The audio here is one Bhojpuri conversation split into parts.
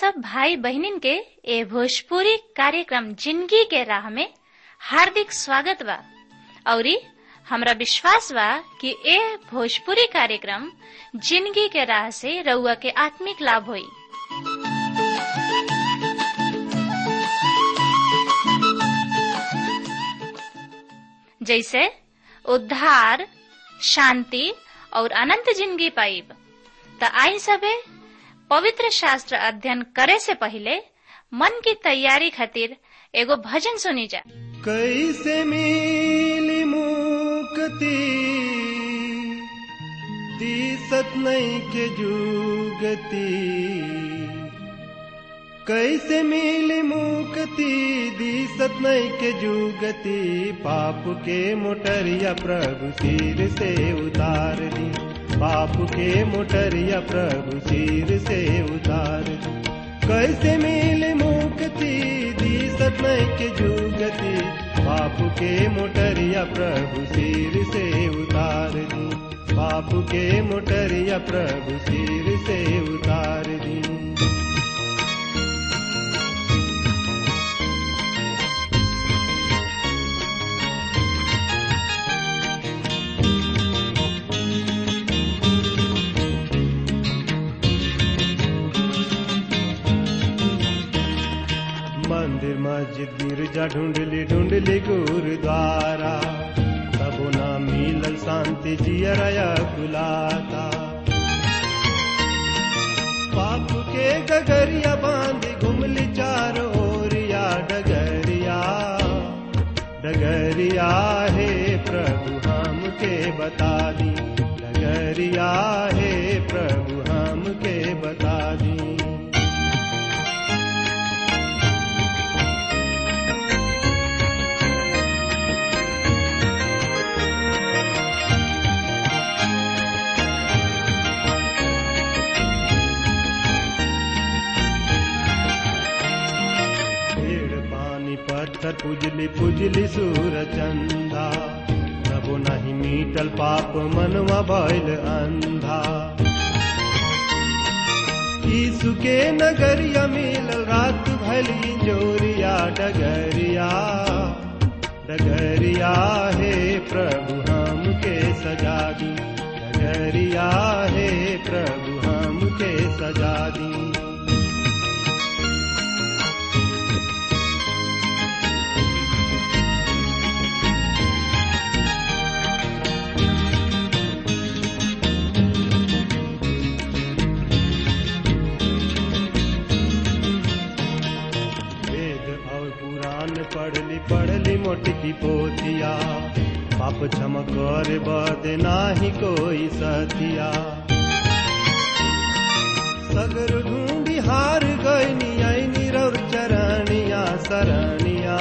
सब भाई बहनिन के ए भोजपुरी कार्यक्रम जिंदगी के राह में हार्दिक स्वागत बा। औरी हमरा विश्वास बा कि ए भोजपुरी कार्यक्रम जिंदगी के राह से रउआ के आत्मिक लाभ होई। जैसे उद्धार, शांति और अनंत जिंदगी पाइब। त आई सबे पवित्र शास्त्र अध्ययन करे से पहले मन की तैयारी खातिर एगो भजन सुनी जा। कैसे मिली मुक्ति दिसत नहीं के जुगती, कैसे मिली मुक्ति दिसत नहीं के जुगती। पाप के मोटरिया प्रभु सिर से उतार दी, पाप के मोटरिया प्रभु सिर से उतार दी। कैसे मिली मुक्ति दिसत नहीं के जुगती, पाप के मोटरिया प्रभु सिर से उतार दी, पाप के मोटरिया प्रभु सिर से उतार दी। मंदिर मस्जिद गिरजा ढूंढली ढूंढली गुरुद्वारा, तबो ना मिलल शांति जियरा कुलाता। पाप के गगरिया बांधी घुमली चार ओरिया, डगरिया डगरिया हे प्रभु हम के बता दी, डगरिया हे प्रभु हम के बता दी। पत्थर पुजली पुजली सूर चंदा, तबो नहीं मीटल पाप मनवा भइल अंधा। यीशु के नगरिया मिलल रात भइली जोरिया, डगरिया डगरिया हे प्रभु हम के सजा दी, डगरिया हे प्रभु हम के सजा दी। पढ़ली पढ़ली मोटकी पोतिया, पाप क्षमा करे बदे नाही कोई सतिया। सगर ढूंढी हार गईनी आईनी रौर चरणिया, शरणिया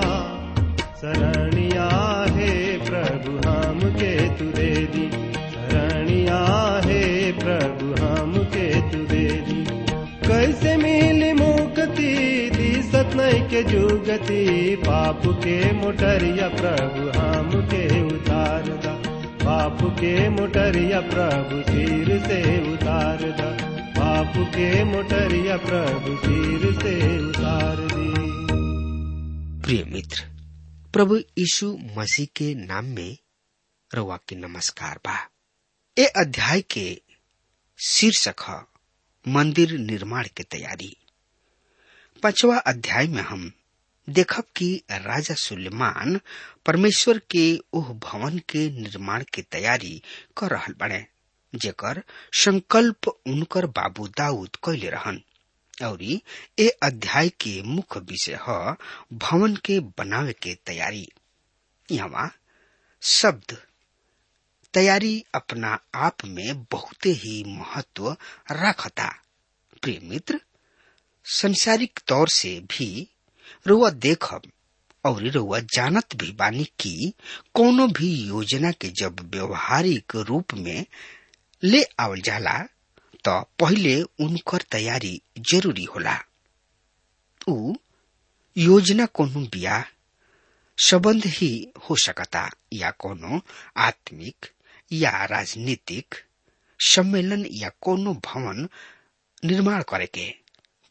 शरणिया हे प्रभु हम के तू दे दी, शरणिया हे प्रभु हम के तू दे दी। कैसे मिली मुक्ति दिसत नहीं के जुगती, पाप के मोटरिया प्रभु हम के उतार दा, पाप के मोटरिया प्रभु सिर से उतार दा, पाप के मोटरिया प्रभु सिर से उतार दी। प्रिय मित्र, प्रभु यीशु मसीह के नाम में रउआ के नमस्कार बा। ए अध्याय के शीर्षक है मंदिर निर्माण की तैयारी। 5वां अध्याय में हम देखब कि राजा सुलेमान परमेश्वर के ओह भवन के निर्माण की तैयारी कर रहल बने, जेकर संकल्प उनकर बाबू दाऊद कैले रहन। और ए अध्याय के मुख्य विषय है भवन के बनावे के तैयारी। यहाँ शब्द तैयारी अपना आप में बहुत ही महत्व रखता। प्रिय मित्र, संसारिक तौर से भी रुआ देखब और रुआ जानत भी बानी कि कोनो भी योजना के जब व्यवहारिक रूप में ले आवल जाला तो पहले उनकर तैयारी जरूरी होला। उ योजना कोनो बियाह संबंध ही हो सकता या कोनो आत्मिक या राजनीतिक सम्मेलन या कोनो भवन निर्माण करे के।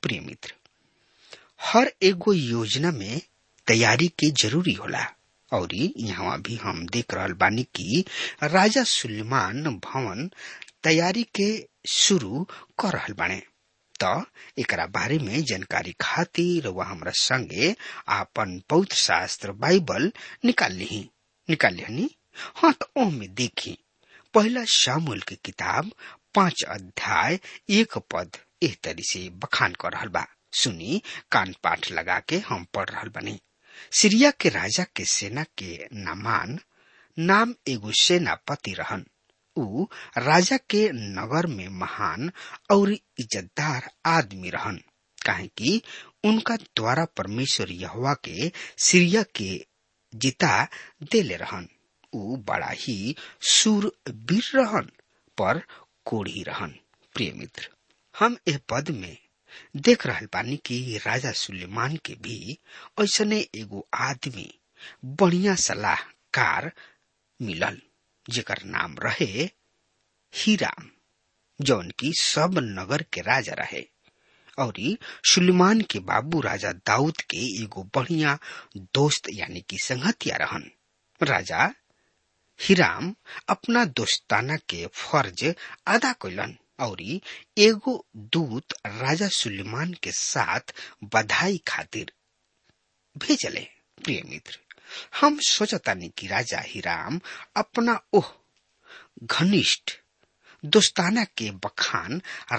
प्रिय मित्र, हर एगो योजना में तैयारी के जरूरी होला और यहाँ भी हम देख रहल बानी कि राजा सुलेमान भवन तैयारी के शुरू कर रहल बाने। तो एकरा बारे में जानकारी खातिर वह हमरा संगे आपन पवित्र शास्त्र बाइबल निकाल ली। हाँ, तो ओमे देखी पहला शामुएल की किताब 5 अध्याय 1 पद एह तरी से बखान कर रहल बा। सुनी, कान पाठ लगा के हम पढ़ रहल बनी। सीरिया के राजा के सेना के नामान नाम एगो सेनापति रहन। ऊ राजा के नगर में महान और इज्जतदार आदमी रहन, काहे कि उनका द्वारा परमेश्वर यहोवा के सीरिया के जिता देले रहन। ऊ बड़ा ही शूरवीर रहन, पर कोढ़ी रहन। प्रिय मित्र, हम एह पद में देख रहल बानी कि राजा सुलेमान के भी ऐसने एगो आदमी बढ़िया सलाहकार मिलल, जेकर नाम रहे हीराम, जौन की सब नगर के राजा रहे और सुलेमान के बाबू राजा दाऊद के एगो बढ़िया दोस्त यानी कि संगतिया रहन। राजा हीराम अपना दोस्ताना के फर्ज अदा कैलन और एगो दूत राजा सुलेमान के साथ बधाई खातिर भेजले। प्रिय मित्र, हम सोचतानी कि राजा हीराम अपना ओह घनिष्ठ दोस्ताना के बखान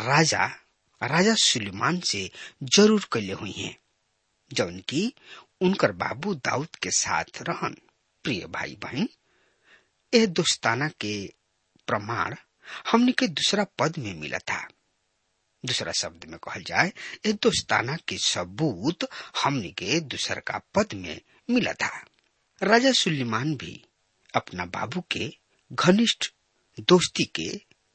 राजा सुलेमान से जरूर कैले हुई हैं, जौन की उनकर बाबू दाऊद के साथ रहन। प्रिय भाई बहन, यह दोस्ताना के प्रमाण हमने के दूसरा पद में मिला था। दूसरा शब्द में कहल जाए, यह दोस्ताना के सबूत हमने के दूसरा का पद में मिला था। राजा सुलेमान भी अपना बाबू के घनिष्ठ दोस्ती के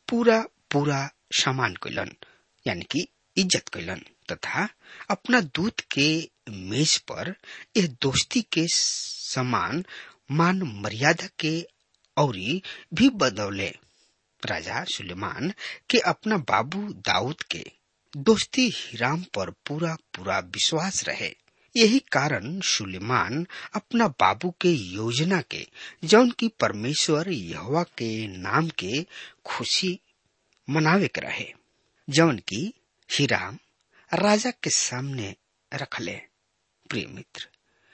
पूरा सम्मान कैलन, यानी कि इज्जत कैलन, तथा अपना दूत के मेज पर यह दोस्ती के समान मान मर्यादा के औरी भी बदौले। राजा सुलेमान के अपना बाबू दाऊद के दोस्ती हीराम पर पूरा विश्वास रहे। यही कारण सुलेमान अपना बाबू के योजना के, जौन की परमेश्वर यहोवा के नाम के खुशी मनावे के रहे, जौन की हीराम राजा के सामने रखले। प्रिय मित्र,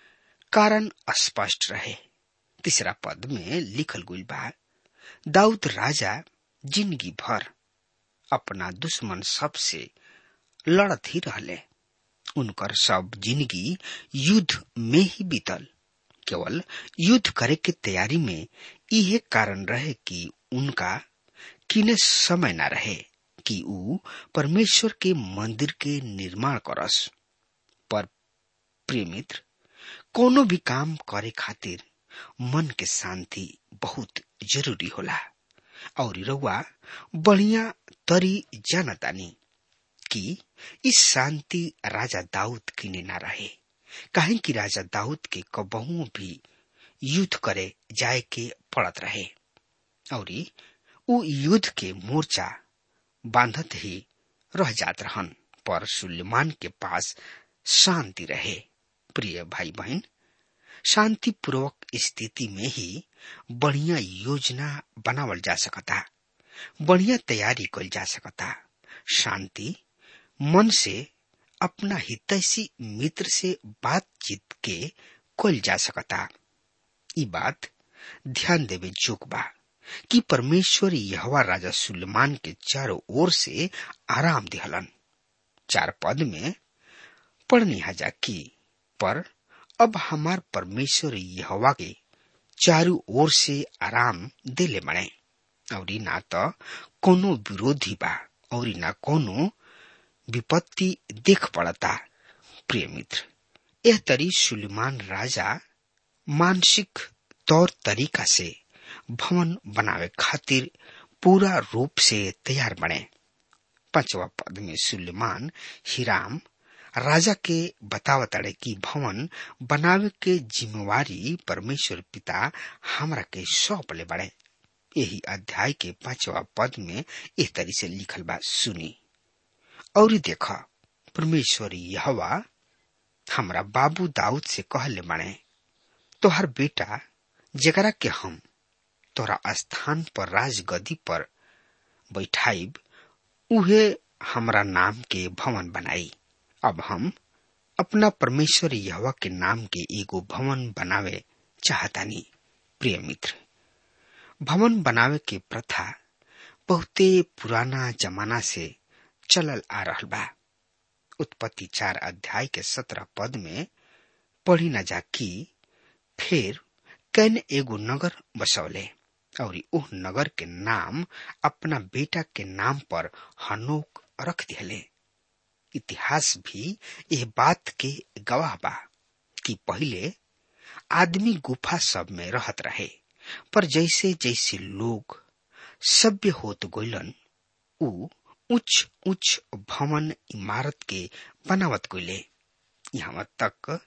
कारण स्पष्ट रहे। तीसरा पद में लिखल गइल बा, दाऊद राजा जिंदगी भर अपना दुश्मन सब से लड़त ही रहले। उनकर सब जिंदगी युद्ध में ही बीतल। केवल युद्ध करे के तैयारी में यह कारण रहे कि उनका किने समय न रहे कि ऊ परमेश्वर के मंदिर के निर्माण करस। पर प्रिय मित्र, कोनो भी काम करे खातिर मन के शांति बहुत जरूरी होला और रउआ बढ़िया तरी जानतानी कि इस शांति राजा दाऊद किने ना रहे, काहे कि राजा दाऊद के कबहू भी युद्ध करे जाए के पड़त रहे और ऊ युद्ध के मोर्चा बांधत ही रह जात रहन। पर सुलेमान के पास शांति रहे। प्रिय भाई बहन, शांति पूर्वक स्थिति में ही बढ़िया योजना बनावल जा सकता, बढ़िया तैयारी कल जा सकता। शांति मन से अपना हितैषी मित्र से बातचीत के कल जा सकता। ई बात ध्यान देवे जोग बा कि परमेश्वर यहोवा राजा सुलेमान के चारों ओर से आराम दिहलन। 4 पद में पढ़नी हजा की, पर अब हमार परमेश्वर यहोवा के चारों ओर से आराम देले बने और ना तो कोनो विरोधी बा और ना कोनो विपत्ति देख पड़ता। प्रिय मित्र, यह तरी सुलेमान राजा मानसिक तौर तरीका से भवन बनावे खातिर पूरा रूप से तैयार बने। 5वां पद में सुलेमान हीराम राजा के बतावताड़े कि भवन बनावे के जिम्मेवारी परमेश्वर पिता हमरा के सौंपले बड़े। यही अध्याय के 5वां पद में इस तरह से लिखल बा, सुनी और देखा परमेश्वर यहोवा हमरा बाबू दाऊद से कहले बाणे, तोहर बेटा जेकरा के हम तोरा स्थान पर राजगद्दी पर बैठाइब, उहे हमरा नाम के भवन बनाई। अब हम अपना परमेश्वर यहोवा के नाम के एगो भवन बनावे चाहतानी। प्रिय मित्र, भवन बनावे के प्रथा बहुते पुराना जमाना से चलल आ रहल बा। उत्पत्ति 4 अध्याय के 17 पद में पढ़ी न जा कि फिर कैन एगो नगर बसौले और उह नगर के नाम अपना बेटा के नाम पर हनोक रख दिले। इतिहास भी यह बात के गवाह बा कि पहले आदमी गुफा सब में रहत रहे, पर जैसे जैसे लोग सभ्य होत गइलन, उ उच्च उच्च भवन इमारत के बनावत गइले, यहाँ तक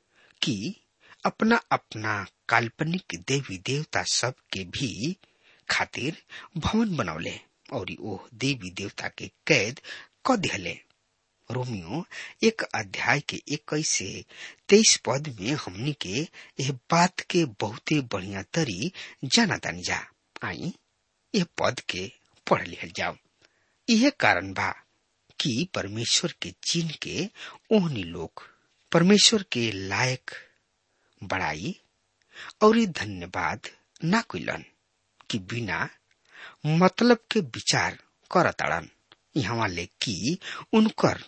कि अपना अपना काल्पनिक देवी देवता सब के भी खातिर भवन बनौले और वो देवी देवता के कैद क दिले। रोमियो 1 अध्याय के 21 से 23 पद में हमनी के यह बात के बहुते बढ़िया तरी जाना तानी जा। आई यह पद के पढ़ लिहल जाओ। यह कारण बा कि परमेश्वर के चिन्ह के ओहनी लोग परमेश्वर के लायक बड़ाई और धन्यवाद ना कइलन कि बिना मतलब के विचार करताड़न। यहाँ ले कि उनकर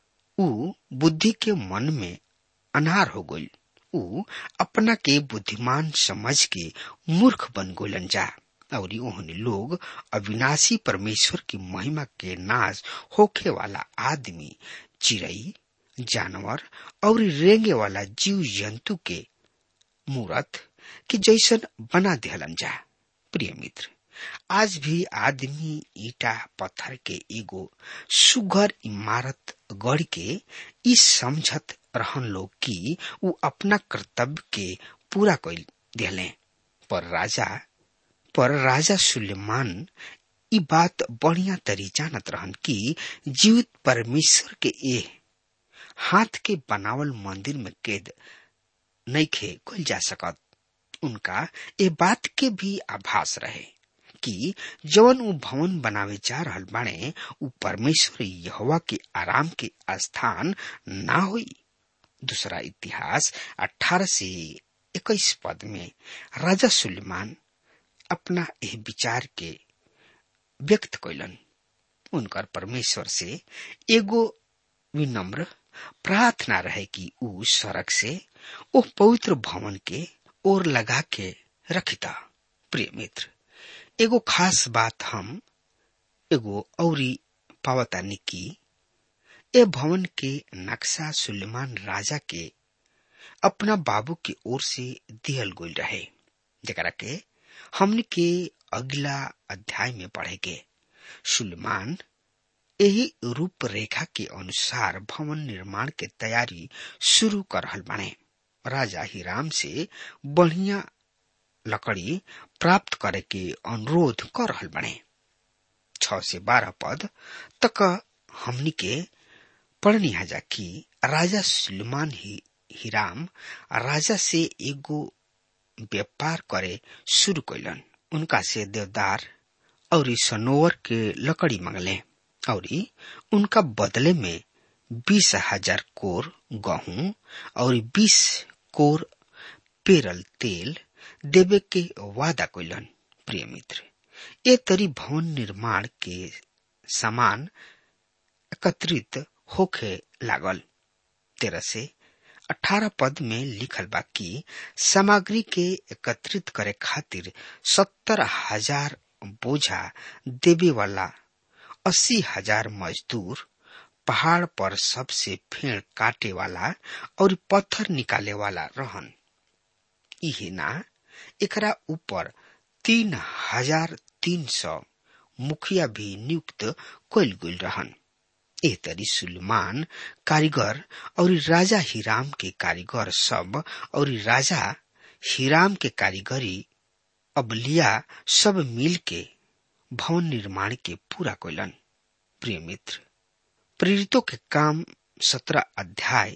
उ बुद्धि के मन में अनार हो गइल, उ अपना के बुद्धिमान समझ के मूर्ख बन गइलन जा और ओहने लोग अविनाशी परमेश्वर की महिमा के नाश होखे वाला आदमी, चिड़ई, जानवर और रेंगे वाला जीव जंतु के मूरत के जैसन बना दिहलन जा। प्रिय मित्र, आज भी आदमी ईटा पत्थर के एगो सुघर इमारत गढ़ के इस समझत रहन लोग कि उ अपना कर्तव्य के पूरा कर दिले, पर राजा सुलेमान ई बात बढ़िया तरी जानत रहन कि जीवित परमेश्वर के ए हाथ के बनावल मंदिर में कैद नइखे कइल जा सकत। उनका ए बात के भी आभास रहे कि जवन उ भवन बनावे जा रहल बाणे उ परमेश्वर यहोवा के आराम के स्थान ना होई। दूसरा इतिहास 18 से 21 पद में राजा सुलेमान अपना यह विचार के व्यक्त कइलन। उनकर परमेश्वर से एगो विनम्र प्रार्थना रहे कि उ सड़क से ओ पवित्र भवन के ओर लगा के रखिता। प्रिय मित्र, एगो खास बात हम एगो औरी पावतानी की ए भवन के नक्शा सुलेमान राजा के अपना बाबू के ओर से दिहल गइल रहे, जेकरा के हमने के अगला अध्याय में पढ़ेगे। सुलेमान यही रूपरेखा के अनुसार भवन निर्माण के तैयारी शुरू कर रहल बाने। राजा हिराम से बढ़िया लकड़ी प्राप्त करे के अनुरोध कर रहल बाने। 6 से 12 पद तक हमनी के पढ़नी हजा कि राजा सुलेमान हिराम राजा से एगो व्यापार करे शुरू कइलन। उनका से देवदार और सनोवर के लकड़ी मंगले और उनका बदले में 20,000 कोर गेहूं और 20 कोर पेरल तेल देवे के वादा कइलन। प्रिय मित्र, ए तरी भवन निर्माण के सामान एकत्रित होखे लागल। 13 से 18 पद में लिखल बा कि सामग्री के एकत्रित करे खातिर 70,000 बोझा देवे वाला 80,000 मजदूर, पहाड़ पर सबसे फेड़ काटे वाला और पत्थर निकाले वाला रहन। इहे ना एकरा ऊपर 3,300 मुखिया भी नियुक्त कइल गइल रहन। एह तरी सुलेमान कारीगर और राजा हिराम के कारीगर सब और राजा हिराम के कारीगरी अबलिया सब मिल के भवन निर्माण के पूरा कइलन। प्रिय मित्र, प्रेरितों के काम 17 अध्याय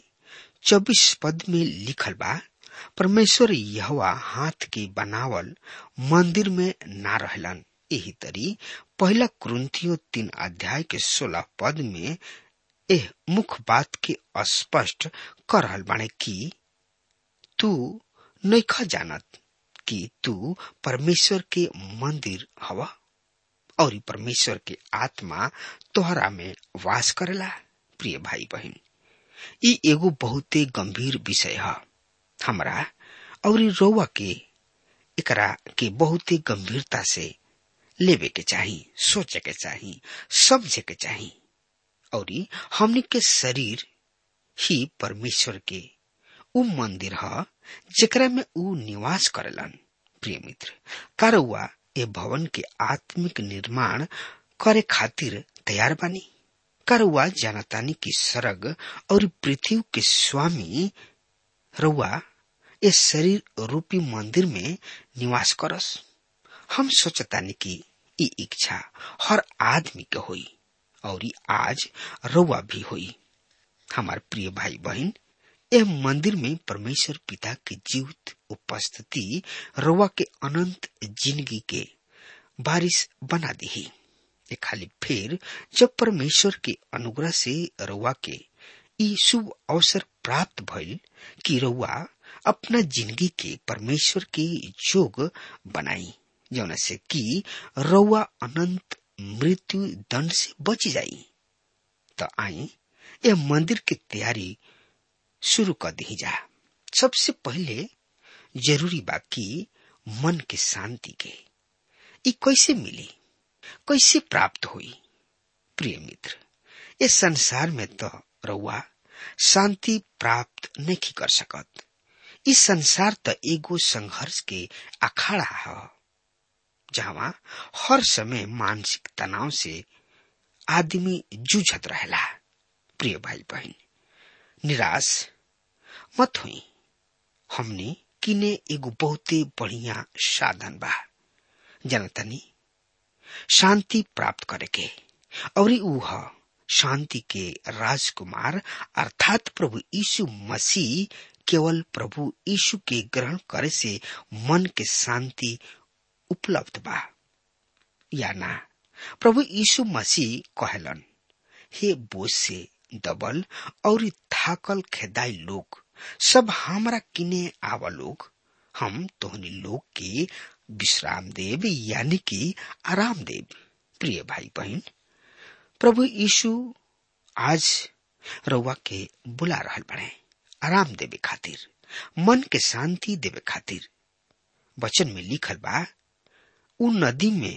24 पद में लिखल बा, परमेश्वर यहोवा हाथ के बनावल मंदिर में ना रहलन। यही तरी पहला कुरिन्थियों 3 अध्याय के 16 पद में एह मुख्य बात के स्पष्ट कर रहल बाणे कि तू नइखा जानत कि तू परमेश्वर के मंदिर हवा और परमेश्वर के आत्मा तोहरा में वास करेला। प्रिय भाई बहन, ई एगो बहुते गंभीर विषय है। हमरा और रउआ के एकरा के बहुते गंभीरता से लेवे के चाही, सोचे के चाही, समझे के चाही। और हमनी के शरीर ही परमेश्वर के उ मंदिर है जेकरा में उ निवास करेलन। प्रिय मित्र, का रउआ ए भवन के आत्मिक निर्माण करे खातिर तैयार बानी? का रउआ जानतानी कि स्वर्ग और पृथ्वी के स्वामी रउआ इस शरीर रूपी मंदिर में निवास करस? हम सोचतानी कि ई इच्छा हर आदमी के होई और आज रउआ भी होई। हमार प्रिय भाई बहन, यह मंदिर में परमेश्वर पिता के जीवित उपस्थिति रउआ के अनंत जिंदगी के बारिश बना दी। ये खाली फिर जब परमेश्वर के अनुग्रह से रउआ के ई शुभ अवसर प्राप्त भइल कि रउआ अपना जिंदगी के परमेश्वर के जोग बनाई, जौना से कि रउआ अनंत मृत्यु दंड से बच जाई। तो आई यह मंदिर की तैयारी शुरू कर दी जा। सबसे पहले जरूरी बा कि मन के शांति के ई कैसे मिली, कैसे प्राप्त हुई? प्रिय मित्र, इस संसार में तो रउआ शांति प्राप्त नहीं कर सकत। इस संसार तो एगो संघर्ष के अखाड़ा है, जहां हर समय मानसिक तनाव से आदमी जूझत रहेला। प्रिय भाई बहन, निराश मत हुई। हमने किने एगो बहुते बढ़िया साधन बा, जनतनी शांति प्राप्त करे के, और ऊ शांति के राजकुमार अर्थात प्रभु यीशु मसीह। केवल प्रभु यीशु के ग्रहण करे से मन के शांति उपलब्ध बा या ना? प्रभु यीशु मसीह कहलन, हे बोझ से दबल और थाकल खेदाई लोग, सब हमरा किने आवा लोग, हम तोहनी लोग के विश्राम देव, यानी कि आराम देव। प्रिय भाई बहन, प्रभु यीशु आज रउआ के बुला रहल बने आराम देवे खातिर, मन के शांति देवे खातिर। वचन में लिखल बा, उ नदी में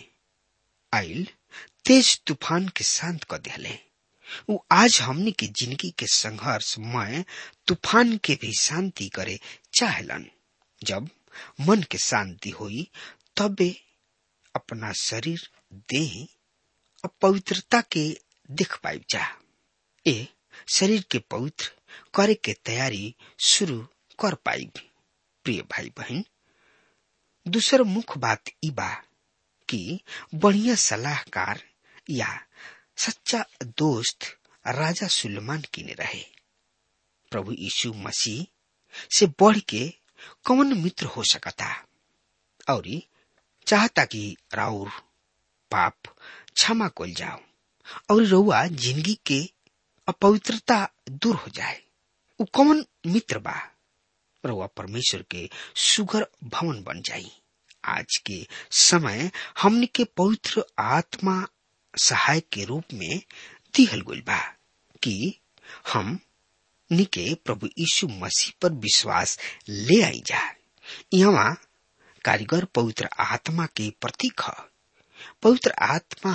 आइल तेज तूफान के शांत कर दिले। उ आज हमनी के जिंदगी के संघर्षमय तूफान के भी शांति करे चाहलन। जब मन के शांति हुई तबे अपना शरीर देह और पवित्रता के देख पाई जा। ए शरीर के पवित्र करे के तैयारी शुरू कर पाई। प्रिय भाई बहन, दूसर मुख्य बात ई बा कि बढ़िया सलाहकार या सच्चा दोस्त राजा सुलेमान की ने रहे। प्रभु यीशु मसीह से बढ़ के कौन मित्र हो सकता, और चाहता कि राउर पाप क्षमा कल जाओ और रउआ जिंदगी के अपवित्रता दूर हो जाए। उ कौन मित्र बा? रउआ परमेश्वर के सुगर भवन बन जाई। आज के समय हमने के पवित्र आत्मा सहायक के रूप में दिहल गइल बा कि हम निके प्रभु यीशु मसीह पर विश्वास ले आई जा। यहाँ कारीगर पवित्र आत्मा के प्रतीक है। पवित्र आत्मा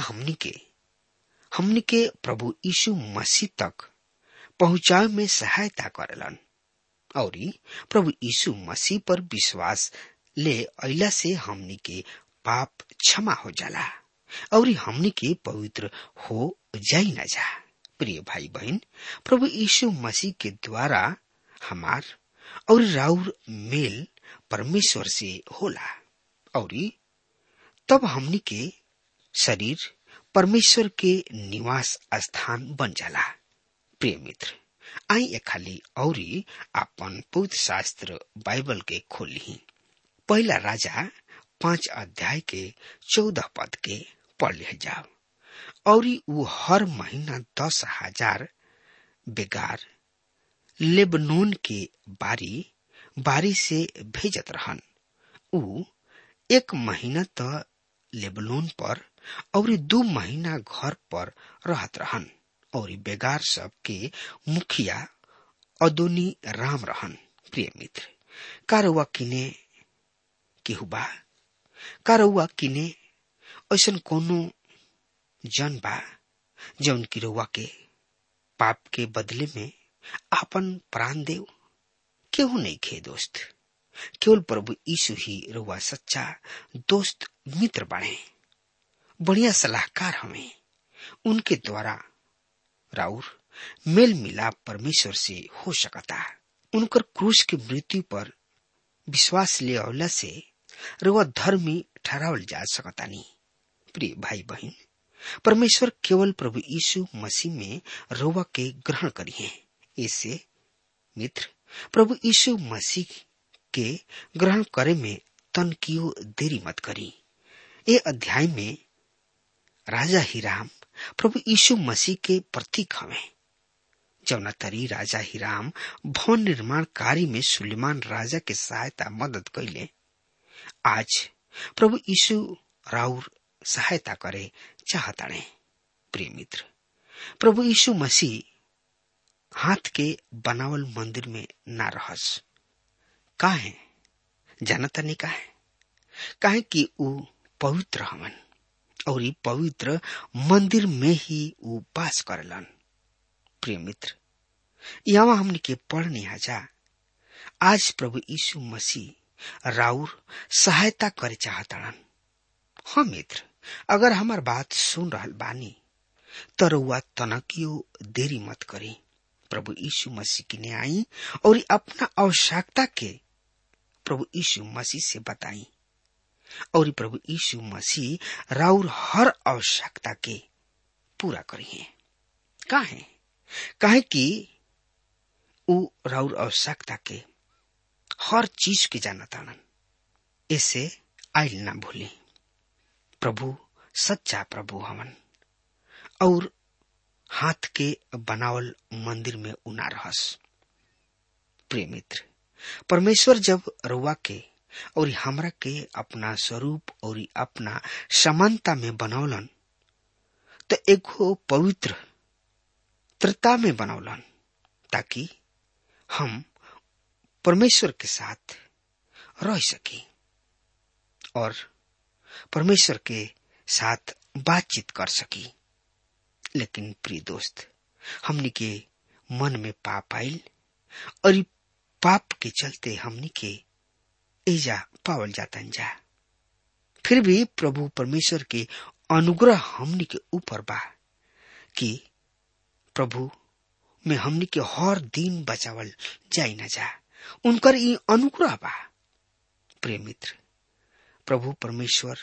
हमनी के प्रभु यीशु मसीह तक पहुंचावे में सहायता करेलन, और प्रभु यीशु मसीह पर विश्वास ले अइला से हमनी के पाप क्षमा हो जाला और हमनी के पवित्र हो जाई न जा। प्रिय भाई बहन, प्रभु यीशु मसीह के द्वारा हमार और राउर मेल परमेश्वर से होला, और तब हमनी के शरीर परमेश्वर के निवास स्थान बन जाला। प्रिय मित्र, आई ए खाली औरी आपन पवित्र शास्त्र बाइबल के खोली। पहला राजा 5 अध्याय के 14 पद के पढ़ ले जाओ। और वो हर महीना 10,000 बेगार लेबनोन के बारी बारी से भेजत रहन। ऊ 1 महीना त लेबनोन पर और 2 महीना घर पर रहत रहन। और बेगार सब के मुखिया अदोनी राम रहन। प्रिय मित्र, कारवा किने केहू बा? कारवा किने ऐसन कोनो जन बा जौन की रउआ के पाप के बदले में आपन प्राण देव? केहू नहीं खे दोस्त। केवल प्रभु यीशु ही रउआ सच्चा दोस्त मित्र बने, बढ़िया सलाहकार हमें। उनके द्वारा राउर मेल मिलाप परमेश्वर से हो सकता। उनकर क्रूस की मृत्यु पर विश्वास ले आवला से रउआ धर्मी ठहरावल जा सकता नहीं। प्रिय भाई बहन, परमेश्वर केवल प्रभु यीशु मसीह में रउआ के ग्रहण करी है। इससे मित्र, प्रभु यीशु मसीह के ग्रहण करे में तनकियो देरी मत करी। ये अध्याय में राजा हिराम प्रभु यीशु मसीह के प्रतीक हमें। जौना तरी राजा हिराम भवन निर्माण कार्य में सुलेमान राजा के सहायता मदद कैले, आज प्रभु यीशु राउर सहायता करे चाहताड़े। प्रिय मित्र, प्रभु यीशु मसीह हाथ के बनावल मंदिर में ना रहस। काहे जानता नहीं? काहे कि ऊ पवित्र हवन और ई पवित्र मंदिर में ही ऊ वास करेलन। प्रिय मित्र, यहाँ हमने के पढ़नी जा, आज प्रभु यीशु मसीह राउर सहायता करे चाहताड़न। हाँ मित्र, अगर हमार बात सुन रहल बानी तो रउआ तनकियो देरी मत करी। प्रभु यीशु मसीह की ने आई और अपना आवश्यकता के प्रभु यीशु मसीह से बताई। और प्रभु यीशु मसीह राउर हर आवश्यकता के पूरा करिए। काहे कि ऊ राउर आवश्यकता के हर चीज के जानताड़न। इसे आइल ना भूली। प्रभु सच्चा प्रभु हवन और हाथ के बनावल मंदिर में उना रहस। प्रिय मित्र, परमेश्वर जब रउआ के और हमरा के अपना स्वरूप और अपना समानता में बनौलन तो एगो पवित्रता में बनौलन, ताकि हम परमेश्वर के साथ रह सकी और परमेश्वर के साथ बातचीत कर सकी। लेकिन प्रिय दोस्त, हमनी के मन में पाप आइल और पाप के चलते हमनी के एजा पावल जातन जा। फिर भी प्रभु परमेश्वर के अनुग्रह हमनी के ऊपर बा कि प्रभु में हमनी के हर दिन बचावल जाई ना जा। उनकर ई अनुग्रह बा। प्रिय मित्र, प्रभु परमेश्वर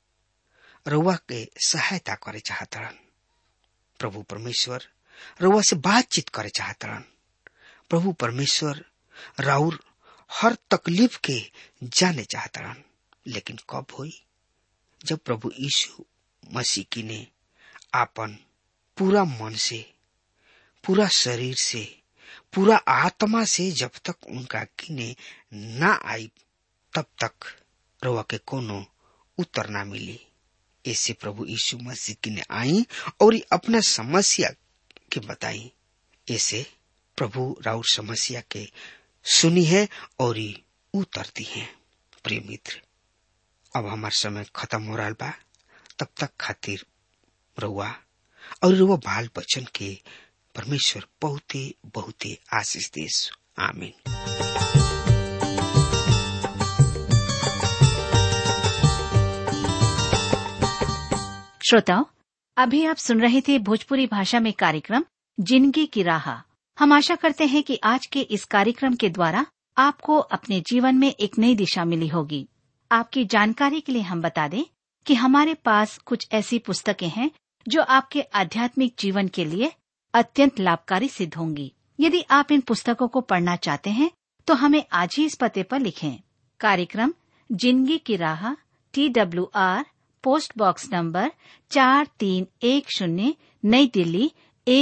रउआ के सहायता करे चाहतरन। प्रभु परमेश्वर रउआ से बातचीत करे चाहतरन। प्रभु परमेश्वर राउर हर तकलीफ के जाने चाहतरन। लेकिन कब होई? जब प्रभु यीशु मसीह की ने आपन पूरा मन से, पूरा शरीर से, पूरा आत्मा से जब तक उनका किने ना आई, तब तक रउआ के कोनो उत्तर ना मिली। ऐसे प्रभु यीशु मसीह की ने आई और अपना समस्या के बताई। ऐसे प्रभु राउर समस्या के सुनी है और उतरती है। प्रिय मित्र, अब हमार समय खत्म हो रहा बा। तब तक खातिर रउआ और रउआ बाल बच्चन के परमेश्वर बहुते बहुते आशीष देस। आमीन। श्रोताओं, अभी आप सुन रहे थे भोजपुरी भाषा में कार्यक्रम जिंदगी की राह। हम आशा करते हैं कि आज के इस कार्यक्रम के द्वारा आपको अपने जीवन में एक नई दिशा मिली होगी। आपकी जानकारी के लिए हम बता दें कि हमारे पास कुछ ऐसी पुस्तकें हैं जो आपके आध्यात्मिक जीवन के लिए अत्यंत लाभकारी सिद्ध होंगी। यदि आप इन पुस्तकों को पढ़ना चाहते हैं तो हमें आज ही इस पते पर लिखें। कार्यक्रम जिंदगी की राह, TWR, पोस्ट बॉक्स नंबर 4310, नई दिल्ली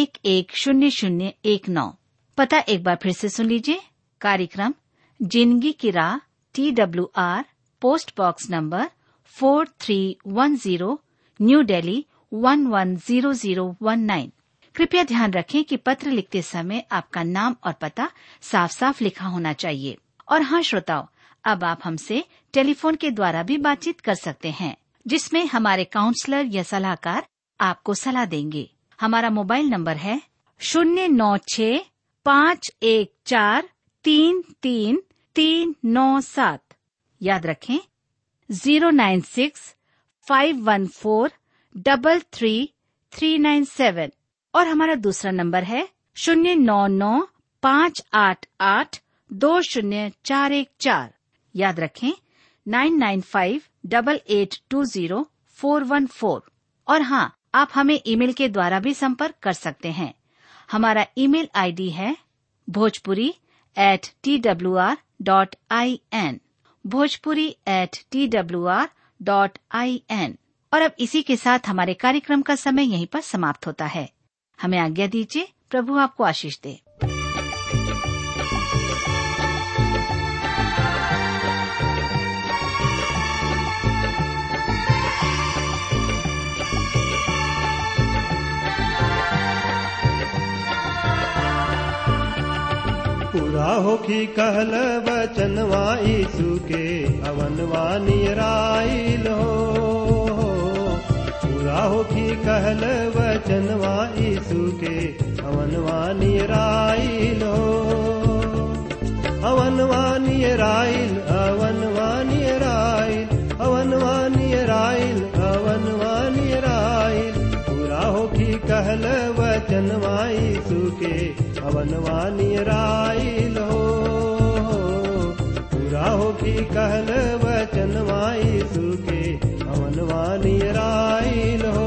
110019। पता एक बार फिर से सुन लीजिए। कार्यक्रम जिंदगी की राह, TWR, post box number 4310, new Delhi 110019। कृपया ध्यान रखें कि पत्र लिखते समय आपका नाम और पता साफ साफ लिखा होना चाहिए। और हाँ श्रोताओ, अब आप हमसे टेलीफोन के द्वारा भी बातचीत कर सकते हैं, जिसमें हमारे काउंसलर या सलाहकार आपको सलाह देंगे। हमारा मोबाइल नंबर है 096-514-33-397। याद रखें 096-514-33-397। और हमारा दूसरा नंबर है 099-588-20414। याद रखें 9958820414। और हाँ, आप हमें ईमेल के द्वारा भी संपर्क कर सकते हैं। हमारा ईमेल आईडी है bhojpuri@twr.in, bhojpuri@twr.in। और अब इसी के साथ हमारे कार्यक्रम का समय यहीं पर समाप्त होता है। हमें आज्ञा दीजिए। प्रभु आपको आशीष दे। पूरा होखी कहल वचनवा यीशु के, अवनवा निराइल हो। पूरा होखी कहल वचनवा यीशु के, अवनवा निराइल हो। अवनवा निराइल, अवनवा निराइल, अवनवा निराइल, अवनवा निराइल। पूरा होखी कहल वचनवा यीशु के, अवनवा निराइल हो। पूरा होखी कहल वचनवा यीशु के, अवनवा निराइल हो।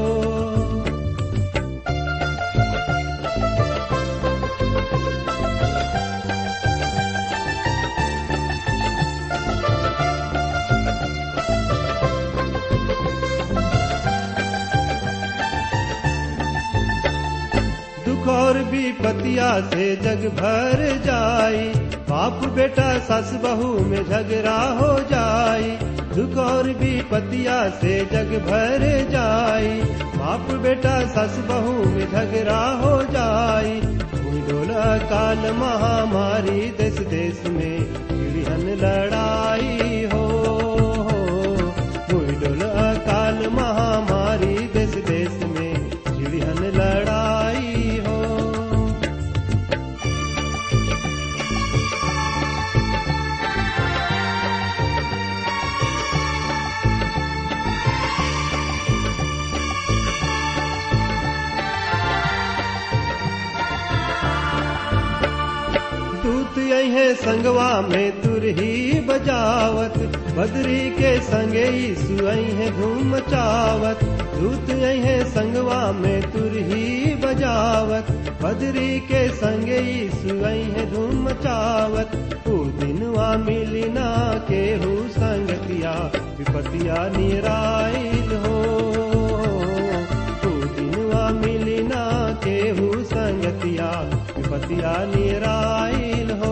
और विपतिया से जग भर जाई, बाप बेटा सस बहू में झगड़ा हो जाई। दुख और विपतिया से जग भर जाई, बाप बेटा सस बहू में झगड़ा हो जाई। डोला काल महामारी देश देश में चिड़िहन लड़ाई हो। डोला काल महामारी देश देश में चिड़िहन लड़ाई हो। दूत यही संगवा में तुरही बजावत, बदरी के संगे यीशु है धूम मचावत। दूत यही संगवा में तुरही बजावत, बदरी के संगे यीशु है धूम मचावत। ओ दिनवा मिलना केहू संगतिया, विपतिया निराइल हो। ओ दिनवा मिलना केहू संगतिया, विपतिया निराइल हो।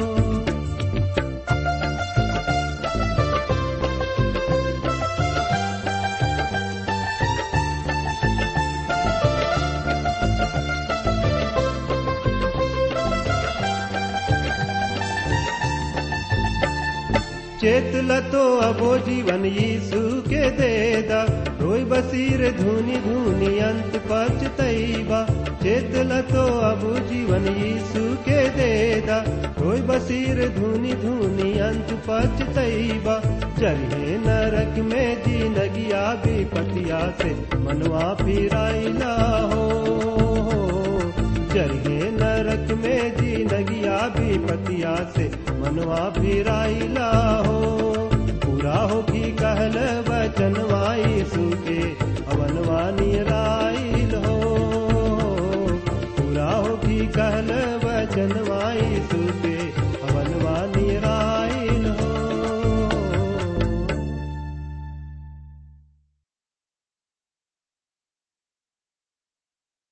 चेतल तो अबो जीवन यीशु के देदा, रोई बसीर धुनी धुनी अंत पछतैबा। चेतल तो अबो जीवन यीशु के देदा, रोई बसीर धुनी धुनी अंत पछतैबा। चलिए नरक में जिंदगिया विपतिया से मनवा फिराइला हो। चलिए नरक में जिंदगिया विपतिया से मनवा फिराइला हो। पूरा होखी कहल वचनवा यीशु के, अवनवा निरा